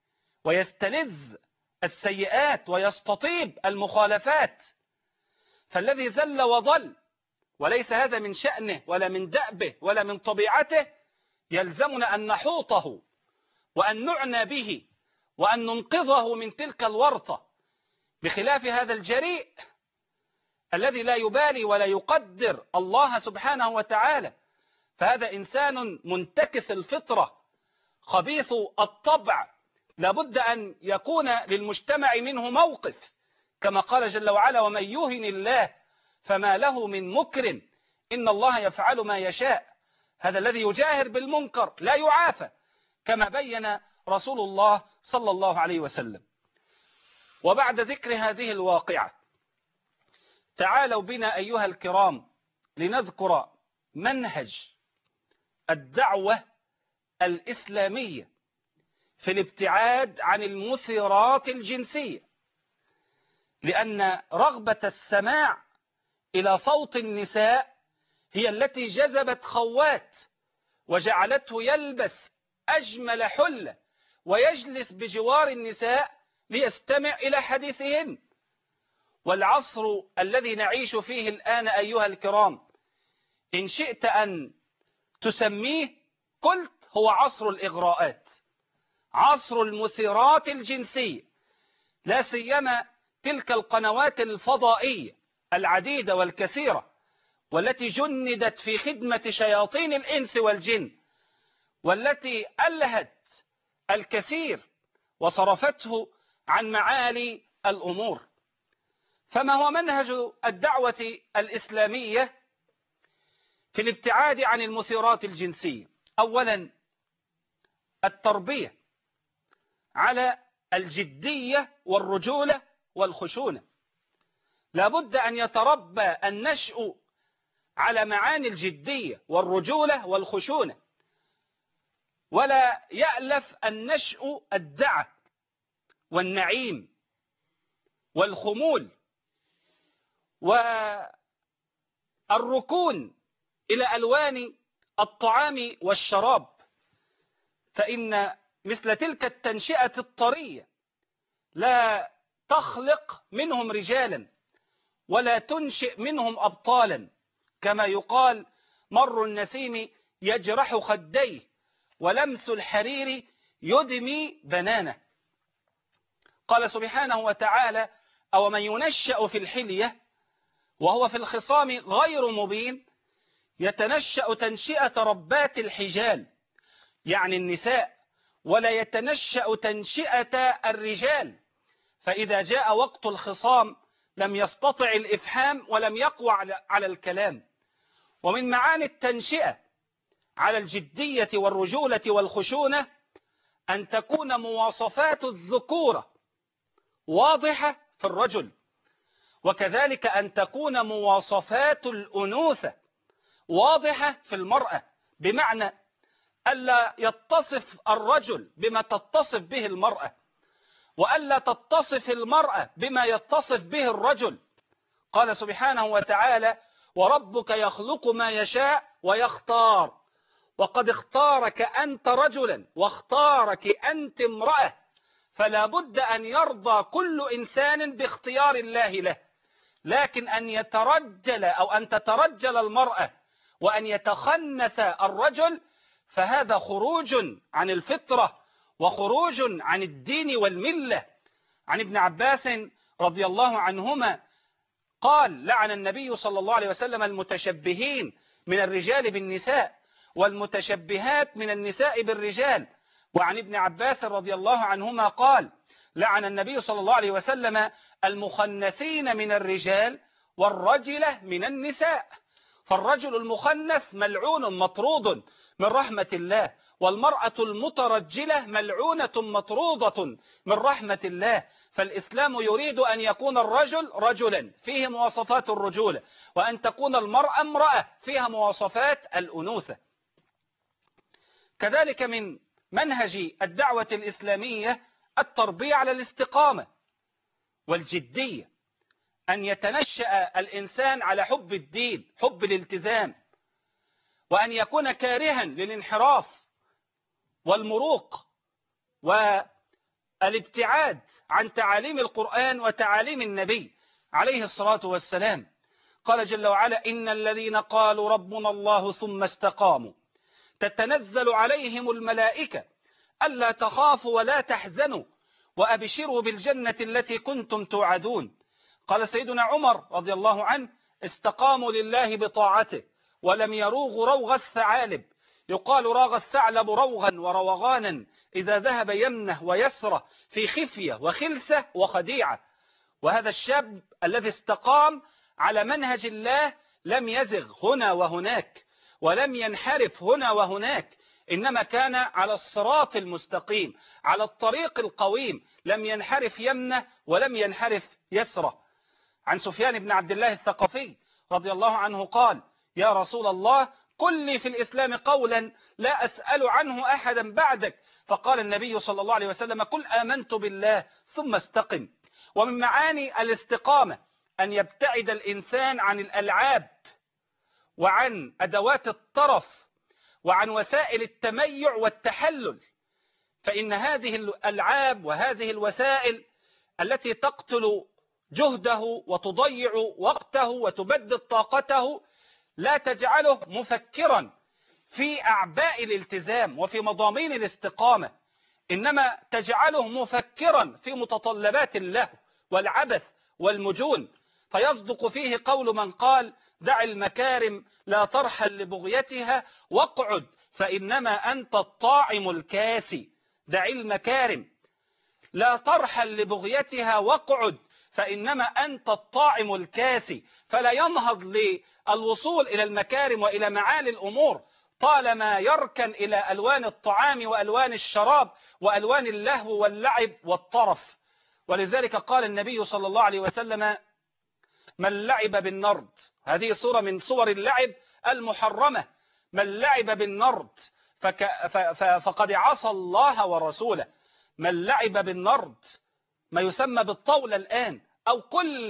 ويستلذ السيئات ويستطيب المخالفات. فالذي زل وضل وليس هذا من شأنه ولا من دأبه ولا من طبيعته يلزمنا أن نحوطه وأن نعنى به وأن ننقذه من تلك الورطة، بخلاف هذا الجريء الذي لا يبالي ولا يقدر الله سبحانه وتعالى. فهذا إنسان منتكس الفطرة خبيث الطبع، لابد أن يكون للمجتمع منه موقف، كما قال جل وعلا: ومن يهن الله فما له من مكرم إن الله يفعل ما يشاء. هذا الذي يجاهر بالمنكر لا يعافى، كما بين رسول الله صلى الله عليه وسلم. وبعد ذكر هذه الواقعة تعالوا بنا أيها الكرام لنذكر منهج الدعوة الإسلامية في الابتعاد عن المثيرات الجنسية، لأن رغبة السماع إلى صوت النساء هي التي جذبت خوات وجعلته يلبس أجمل حلة ويجلس بجوار النساء ليستمع إلى حديثهن. والعصر الذي نعيش فيه الآن أيها الكرام إن شئت أن تسميه قلت هو عصر الإغراءات، عصر المثيرات الجنسية، لا سيما تلك القنوات الفضائية العديدة والكثيرة والتي جندت في خدمة شياطين الإنس والجن، والتي ألهت الكثير وصرفته عن معالي الأمور. فما هو منهج الدعوة الإسلامية في الابتعاد عن المثيرات الجنسية؟ أولا التربية على الجدية والرجولة والخشونة. لابد أن يتربى النشء على معاني الجدية والرجولة والخشونة، ولا يألف النشء الدعة والنعيم والخمول والركون إلى ألوان الطعام والشراب، فإن مثل تلك التنشئة الطرية لا تخلق منهم رجالا ولا تنشئ منهم أبطالا، كما يقال مر النسيم يجرح خديه ولمس الحرير يدمي بنانه. قال سبحانه وتعالى: أو من ينشأ في الحلية وهو في الخصام غير مبين يتنشأ تنشئة ربات الحجال، يعني النساء، ولا يتنشأ تنشئة الرجال، فإذا جاء وقت الخصام لم يستطع الإفهام ولم يقوى على الكلام. ومن معاني التنشئة على الجدية والرجولة والخشونة أن تكون مواصفات الذكورة واضحة في الرجل، وكذلك أن تكون مواصفات الأنوثة واضحة في المرأة، بمعنى ألا يتصف الرجل بما تتصف به المرأة، وألا تتصف المرأة بما يتصف به الرجل. قال سبحانه وتعالى: وربك يخلق ما يشاء ويختار، وقد اختارك أنت رجلا واختارك أنت امرأة، فلا بد أن يرضى كل إنسان باختيار الله له، لكن أن يترجل أو أن تترجل المرأة وأن يتخنث الرجل فهذا خروج عن الفطرة وخروج عن الدين والملة. عن ابن عباس رضي الله عنهما قال: لعن النبي صلى الله عليه وسلم المتشبهين من الرجال بالنساء والمتشبهات من النساء بالرجال. وعن ابن عباس رضي الله عنهما قال: لعن النبي صلى الله عليه وسلم المخنثين من الرجال والرجلة من النساء. فالرجل المخنث ملعون مطرود من رحمة الله، والمرأة المترجلة ملعونة مطرودة من رحمة الله. فالإسلام يريد أن يكون الرجل رجلا فيه مواصفات الرجولة، وأن تكون المرأة امرأة فيها مواصفات الأنوثة. كذلك من منهج الدعوة الإسلامية التربية على الاستقامة والجدية، أن يتنشأ الإنسان على حب الدين، حب الالتزام، وأن يكون كارها للانحراف والمروق والابتعاد عن تعاليم القرآن وتعاليم النبي عليه الصلاة والسلام. قال جل وعلا: إن الذين قالوا ربنا الله ثم استقاموا تتنزل عليهم الملائكة ألا تخافوا ولا تحزنوا وأبشروا بالجنة التي كنتم توعدون. قال سيدنا عمر رضي الله عنه: استقاموا لله بطاعته ولم يروغوا روغ الثعالب. يقال راغ الثعلب روغا وروغانا إذا ذهب يمنه ويسره في خفية وخلسة وخديعة. وهذا الشاب الذي استقام على منهج الله لم يزغ هنا وهناك ولم ينحرف هنا وهناك، إنما كان على الصراط المستقيم، على الطريق القويم، لم ينحرف يمنه ولم ينحرف يسره. عن سفيان بن عبد الله الثقفي رضي الله عنه قال: يا رسول الله، قل لي في الإسلام قولا لا أسأل عنه أحدا بعدك. فقال النبي صلى الله عليه وسلم: قل آمنت بالله ثم استقم. ومن معاني الاستقامة أن يبتعد الإنسان عن الألعاب وعن أدوات الطرف وعن وسائل التميع والتحلل، فإن هذه الألعاب وهذه الوسائل التي تقتل جهده وتضيع وقته وتبدد طاقته لا تجعله مفكرا في أعباء الالتزام وفي مضامين الاستقامة، إنما تجعله مفكرا في متطلبات اللهو والعبث والمجون، فيصدق فيه قول من قال: دع المكارم لا ترحل لبغيتها واقعد فإنما أنت الطاعم الكاسي. دع المكارم لا ترحل لبغيتها واقعد فإنما أنت الطاعم الكاسي. فلا ينهض للوصول إلى المكارم وإلى معالي الأمور طالما يركن إلى ألوان الطعام وألوان الشراب وألوان اللهو واللعب والطرف. ولذلك قال النبي صلى الله عليه وسلم: من لعب بالنرد، هذه صورة من صور اللعب المحرمة، من لعب بالنرد فقد عصى الله ورسوله. من لعب بالنرد ما يسمى بالطاولة الآن، أو كل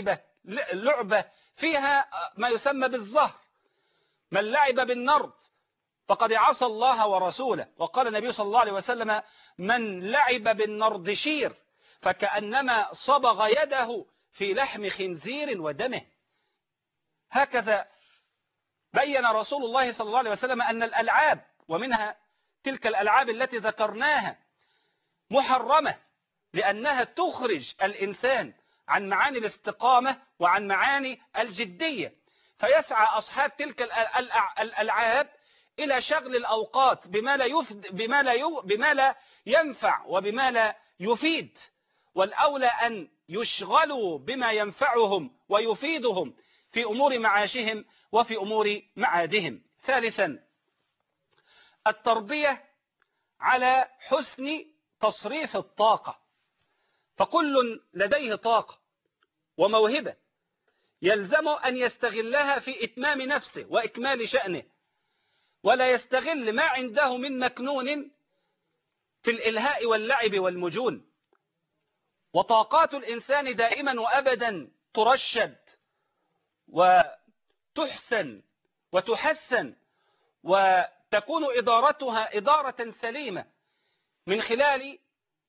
لعبة فيها ما يسمى بالزهر. من لعب بالنرد فقد عصى الله ورسوله. وقال النبي صلى الله عليه وسلم: من لعب بالنردشير فكأنما صبغ يده في لحم خنزير ودمه. هكذا بين رسول الله صلى الله عليه وسلم أن الألعاب، ومنها تلك الألعاب التي ذكرناها، محرمة لأنها تخرج الإنسان عن معاني الاستقامة وعن معاني الجدية، فيسعى أصحاب تلك الألعاب إلى شغل الأوقات بما لا ينفع وبما لا يفيد، والأولى أن يشغلوا بما ينفعهم ويفيدهم في أمور معاشهم وفي أمور معادهم. ثالثا، التربية على حسن تصريف الطاقة، فكل لديه طاقة وموهبة يلزم أن يستغلها في إتمام نفسه وإكمال شأنه، ولا يستغل ما عنده من مكنون في الإلهاء واللعب والمجون. وطاقات الإنسان دائما وأبدا ترشد وتحسن وتحسن، وتكون إدارتها إدارة سليمة من خلال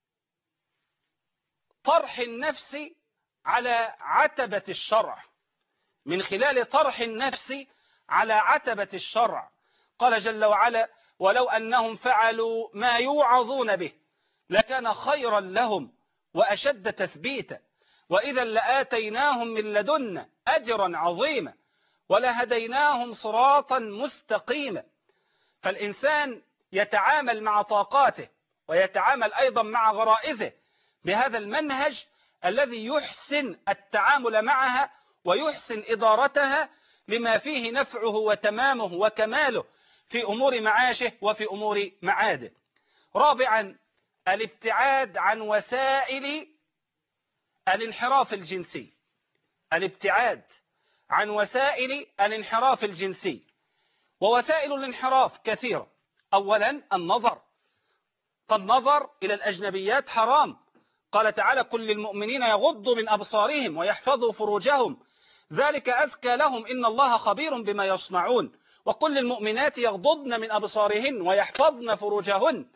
طرح النفس على عتبة الشرع، من خلال طرح النفس على عتبة الشرع. قال جل وعلا: ولو أنهم فعلوا ما يوعظون به لكان خيرا لهم وأشد تثبيتا وإذا لآتيناهم من لدنا أجرا عظيما ولهديناهم صراطا مستقيما. فالإنسان يتعامل مع طاقاته ويتعامل أيضا مع غرائزه بهذا المنهج الذي يحسن التعامل معها ويحسن إدارتها لما فيه نفعه وتمامه وكماله في أمور معاشه وفي أمور معاده. رابعا، الابتعاد عن وسائل الانحراف الجنسي. الابتعاد عن وسائل الانحراف الجنسي، ووسائل الانحراف كثيرة. أولا، النظر، فالنظر إلى الأجنبيات حرام. قال تعالى: كل للمؤمنين يغضوا من أبصارهم ويحفظوا فروجهم ذلك أزكى لهم إن الله خبير بما يصنعون. وكل للمؤمنات يغضضن من أبصارهن ويحفظن فروجهن.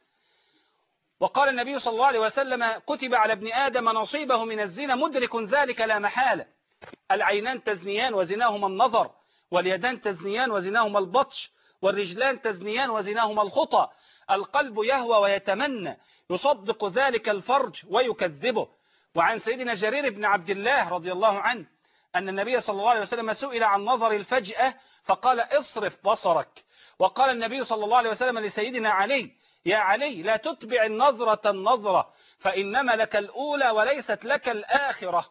وقال النبي صلى الله عليه وسلم: كتب على ابن آدم نصيبه من الزنا مدرك ذلك لا محالة. العينان تزنيان وزناهما النظر، واليدان تزنيان وزناهما البطش، والرجلان تزنيان وزناهما الخطى. القلب يهوى ويتمنى، يصدق ذلك الفرج ويكذبه. وعن سيدنا جرير بن عبد الله رضي الله عنه أن النبي صلى الله عليه وسلم سئل عن نظر الفجأة فقال: اصرف بصرك. وقال النبي صلى الله عليه وسلم لسيدنا علي: يا علي، لا تتبع النظرة النظرة فإنما لك الأولى وليست لك الآخرة.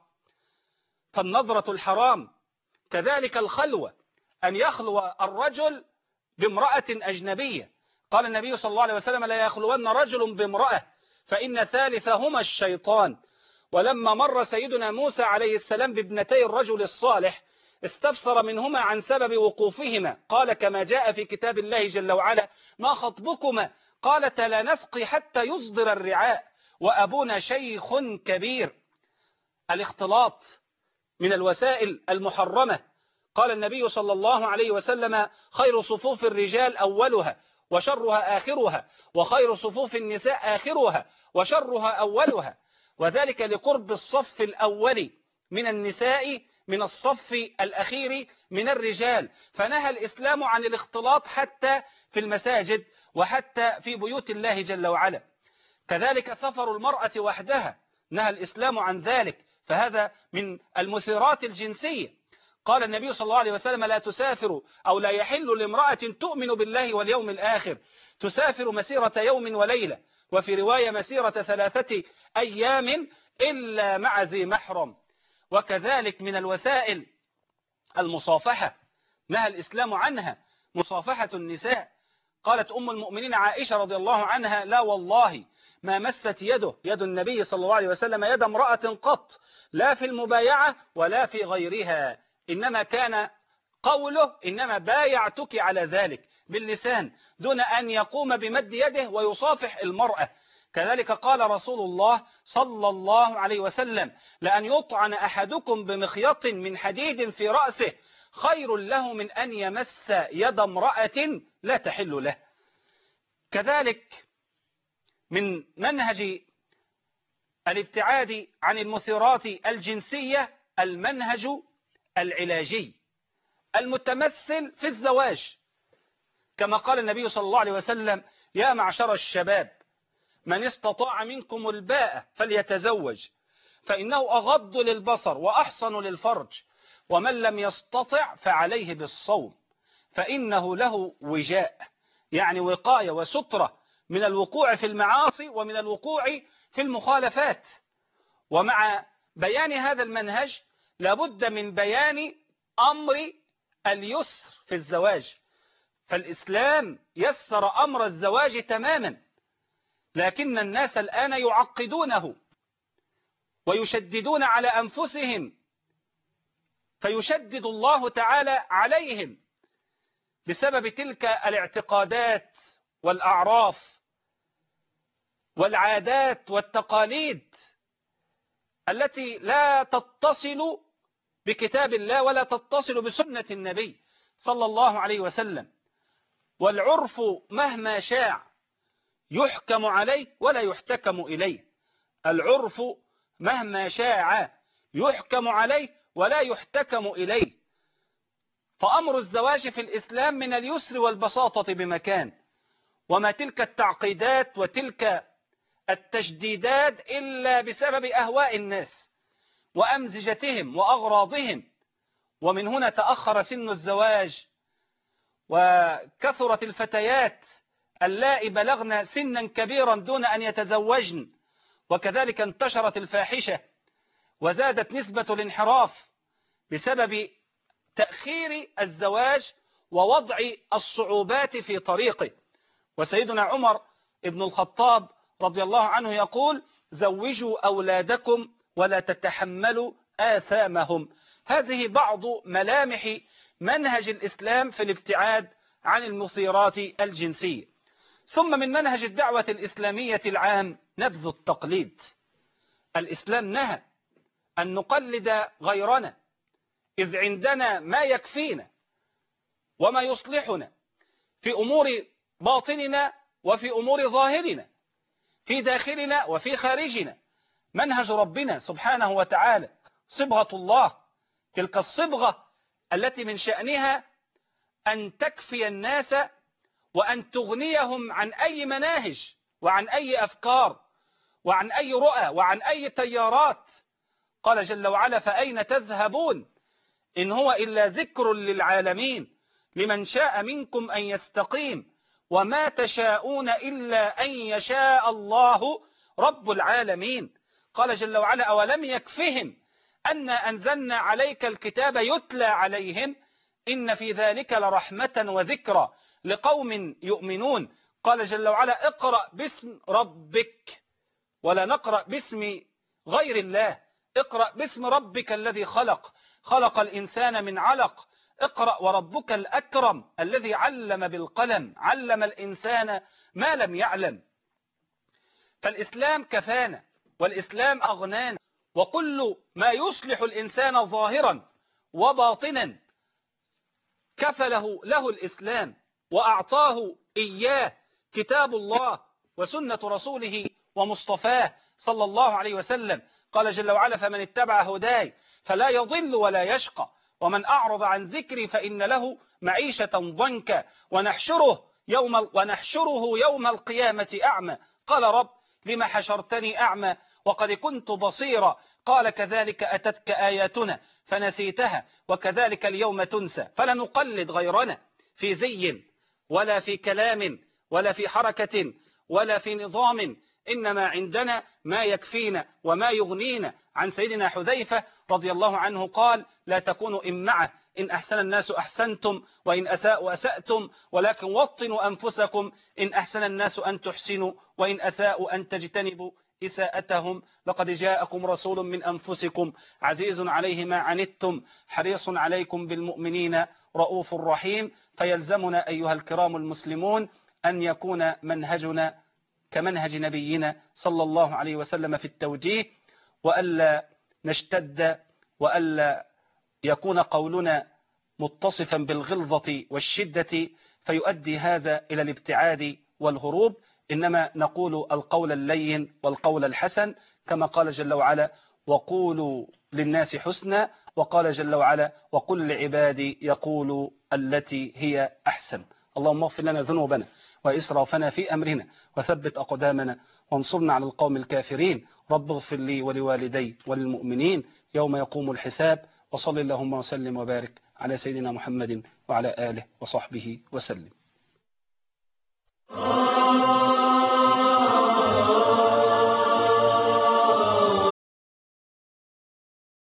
فالنظرة الحرام. كذلك الخلوة، أن يخلو الرجل بامرأة أجنبية. قال النبي صلى الله عليه وسلم: لا يخلون رجل بامرأة فإن ثالثهما الشيطان. ولما مر سيدنا موسى عليه السلام بابنتي الرجل الصالح استفسر منهما عن سبب وقوفهما، قال كما جاء في كتاب الله جل وعلا: ما خطبكما؟ قالتا: لا نسقي حتى يصدر الرعاء وأبونا شيخ كبير. الاختلاط من الوسائل المحرمة. قال النبي صلى الله عليه وسلم: خير صفوف الرجال أولها وشرها آخرها، وخير صفوف النساء آخرها وشرها أولها، وذلك لقرب الصف الأول من النساء من الصف الأخير من الرجال. فنهى الإسلام عن الاختلاط حتى في المساجد وحتى في بيوت الله جل وعلا. كذلك سفر المرأة وحدها نهى الإسلام عن ذلك، فهذا من المثيرات الجنسية. قال النبي صلى الله عليه وسلم: لا تسافر أو لا يحل لامرأة تؤمن بالله واليوم الآخر تسافر مسيرة يوم وليلة، وفي رواية مسيرة 3 أيام إلا مع ذي محرم. وكذلك من الوسائل المصافحة، نهى الإسلام عنها، مصافحة النساء. قالت أم المؤمنين عائشة رضي الله عنها: لا والله ما مست يد النبي صلى الله عليه وسلم يد امرأة قط، لا في المبايعة ولا في غيرها، إنما كان قوله: إنما بايعتك على ذلك، باللسان دون أن يقوم بمد يده ويصافح المرأة. كذلك قال رسول الله صلى الله عليه وسلم: لأن يطعن أحدكم بمخيط من حديد في رأسه خير له من أن يمس يد امرأة لا تحل له. كذلك من منهج الابتعاد عن المثيرات الجنسية المنهج العلاجي المتمثل في الزواج، كما قال النبي صلى الله عليه وسلم: يا معشر الشباب من استطاع منكم الباءة فليتزوج فإنه أغض للبصر وأحصن للفرج، ومن لم يستطع فعليه بالصوم فإنه له وجاء، يعني وقاية وسترة من الوقوع في المعاصي ومن الوقوع في المخالفات. ومع بيان هذا المنهج لابد من بيان أمر اليسر في الزواج، فالإسلام يسر أمر الزواج تماما، لكن الناس الآن يعقدونه ويشددون على أنفسهم، فيشدد الله تعالى عليهم بسبب تلك الاعتقادات والأعراف والعادات والتقاليد التي لا تتصل بكتاب الله ولا تتصل بسنة النبي صلى الله عليه وسلم. والعرف مهما شاع يحكم عليه ولا يحتكم إليه، العرف مهما شاع يحكم عليه ولا يحتكم إليه. فأمر الزواج في الإسلام من اليسر والبساطة بمكان، وما تلك التعقيدات وتلك التشديدات إلا بسبب أهواء الناس وأمزجتهم وأغراضهم. ومن هنا تأخر سن الزواج، وكثرت الفتيات اللائي بلغن سنا كبيرا دون أن يتزوجن، وكذلك انتشرت الفاحشة وزادت نسبة الانحراف بسبب تأخير الزواج ووضع الصعوبات في طريقه. وسيدنا عمر ابن الخطاب رضي الله عنه يقول: زوجوا أولادكم ولا تتحملوا آثامهم. هذه بعض ملامح منهج الإسلام في الابتعاد عن المثيرات الجنسية. ثم من منهج الدعوة الإسلامية العام نبذ التقليد. الإسلام نهى أن نقلد غيرنا، إذ عندنا ما يكفينا وما يصلحنا في أمور باطننا وفي أمور ظاهرنا، في داخلنا وفي خارجنا. منهج ربنا سبحانه وتعالى صبغة الله، تلك الصبغة التي من شأنها أن تكفي الناس وأن تغنيهم عن أي مناهج وعن أي أفكار وعن أي رؤى وعن أي تيارات. قال جل وعلا: فأين تذهبون إن هو إلا ذكر للعالمين لمن شاء منكم أن يستقيم وما تشاءون إلا أن يشاء الله رب العالمين. قال جل وعلا: أولم يكفهم أن أنزلنا عليك الكتاب يتلى عليهم إن في ذلك لرحمة وذكرى لقوم يؤمنون. قال جل وعلا: اقرأ باسم ربك، ولا نقرأ باسم غير الله، اقرأ باسم ربك الذي خلق، خلق الإنسان من علق، اقرأ وربك الأكرم الذي علم بالقلم، علم الإنسان ما لم يعلم. فالإسلام كفانا والإسلام أغنانا، وكل ما يصلح الإنسان ظاهرا وباطنا كفله له الإسلام وأعطاه إياه كتاب الله وسنة رسوله ومصطفاه صلى الله عليه وسلم. قال جل وعلا: فمن اتبع هداي فلا يضل ولا يشقى ومن أعرض عن ذكري فإن له معيشة ضنكا ونحشره يوم القيامة أعمى. قال: رب لما حشرتني أعمى وقد كنت بصيرا. قال: كذلك أتتك آياتنا فنسيتها وكذلك اليوم تنسى. فلا نقلد غيرنا في زي ولا في كلام ولا في حركة ولا في نظام، إنما عندنا ما يكفينا وما يغنينا. عن سيدنا حذيفة رضي الله عنه قال: لا تكونوا إمعة، إن أحسن الناس أحسنتم وإن أساءوا أسأتم، ولكن وطنوا أنفسكم، إن أحسن الناس أن تحسنوا وإن أساءوا أن تجتنبوا إساءتهم. لقد جاءكم رسول من أنفسكم عزيز عليه ما عنتم حريص عليكم بالمؤمنين رؤوف رحيم. فيلزمنا أيها الكرام المسلمون أن يكون منهجنا كمنهج نبينا صلى الله عليه وسلم في التوجيه، وألا نشتد وألا يكون قولنا متصفا بالغلظة والشدة فيؤدي هذا إلى الابتعاد والهروب، إنما نقول القول اللين والقول الحسن كما قال جل وعلا: وقولوا للناس حسنا، وقال جل وعلا وقل لعبادي يقولوا التي هي أحسن. اللهم اغفر لنا ذنوبنا وإسرافنا في أمرنا وثبت أقدامنا وانصرنا على القوم الكافرين. رب اغفر لي ولوالدي وللمؤمنين يوم يقوم الحساب. وصل اللهم وسلم وبارك على سيدنا محمد وعلى آله وصحبه وسلم.